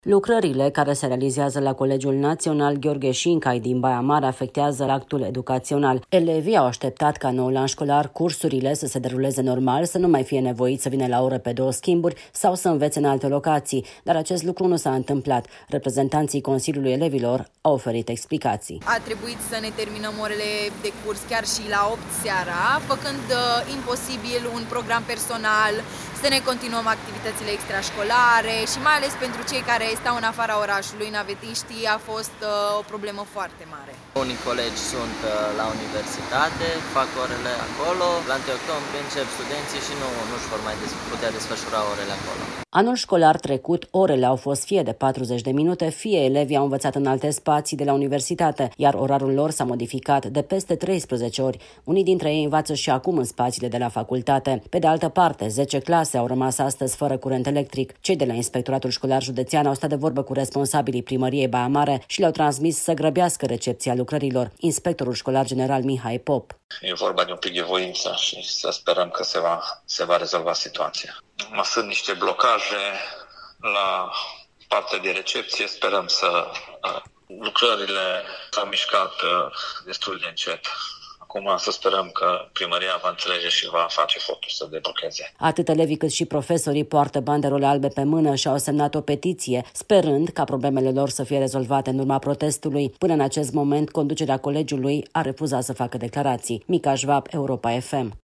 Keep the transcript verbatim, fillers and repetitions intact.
Lucrările care se realizează la Colegiul Național Gheorghe Șincai din Baia Mare afectează actul educațional. Elevii au așteptat ca noul an școlar cursurile să se deruleze normal, să nu mai fie nevoit să vină la oră pe două schimburi sau să învețe în alte locații, dar acest lucru nu s-a întâmplat. Reprezentanții Consiliului Elevilor au oferit explicații. A trebuit să ne terminăm orele de curs chiar și la opt seara, făcând uh, imposibil un program personal, să ne continuăm activitățile extrașcolare și mai ales pentru cei care stau în afara orașului, navetiștii, a fost uh, o problemă foarte mare. Unii colegi sunt uh, la universitate, fac orele acolo, la întâi octombrie încep studenții și nu, nu își vor mai des- putea desfășura orele acolo. Anul școlar trecut, orele au fost fie de patruzeci de minute, fie elevii au învățat în alte spații de la universitate, iar orarul lor s-a modificat de peste treisprezece ori. Unii dintre ei învață și acum în spațiile de la facultate. Pe de altă parte, zece clase au rămas astăzi fără curent electric. Cei de la Inspectoratul Școlar Județean au stat de vorbă cu responsabilii primăriei Baia Mare și le-au transmis să grăbească recepția lucrărilor. Inspectorul școlar general Mihai Pop. E vorba de un pic de voință și să sperăm că se va, se va rezolva situația. Mai sunt niște blocaje la partea de recepție, sperăm să... Lucrările s-au mișcat destul de încet. Acum să sperăm că primăria va înțelege și va face efortul să deblocheze. Atât elevii cât și profesorii poartă banderole albe pe mână și au semnat o petiție, sperând ca problemele lor să fie rezolvate în urma protestului. Până în acest moment, conducerea colegiului a refuzat să facă declarații. Mica Șvab, Europa F M.